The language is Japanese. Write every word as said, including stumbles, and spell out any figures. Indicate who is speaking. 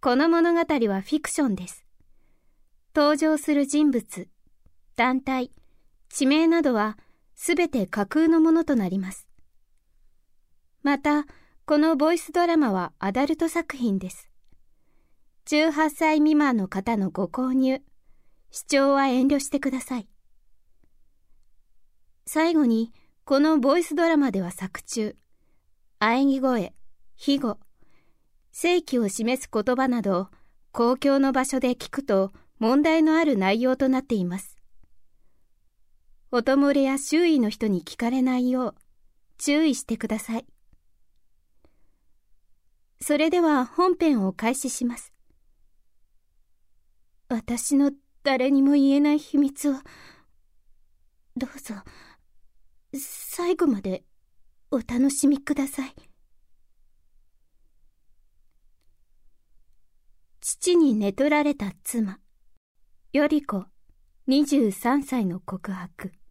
Speaker 1: この物語はフィクションです。登場する人物、団体、地名などはすべて架空のものとなります。また、このボイスドラマはアダルト作品です。じゅうはっさい未満の方のご購入、視聴は遠慮してください。最後に、このボイスドラマでは作中、喘ぎ声、非語、性器を示す言葉など、公共の場所で聞くと問題のある内容となっています。音漏れや周囲の人に聞かれないよう注意してください。それでは本編を開始します。私の誰にも言えない秘密を、どうぞ、最後までお楽しみください。父に寝取られた妻、より子、にじゅうさんさいの告白。